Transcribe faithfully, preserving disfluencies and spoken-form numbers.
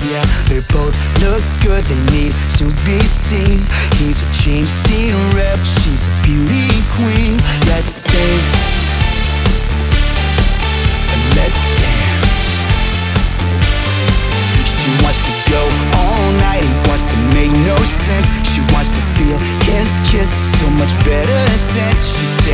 Yeah, they both look good, they need to be seen. He's a James Dean rep, she's a beauty queen.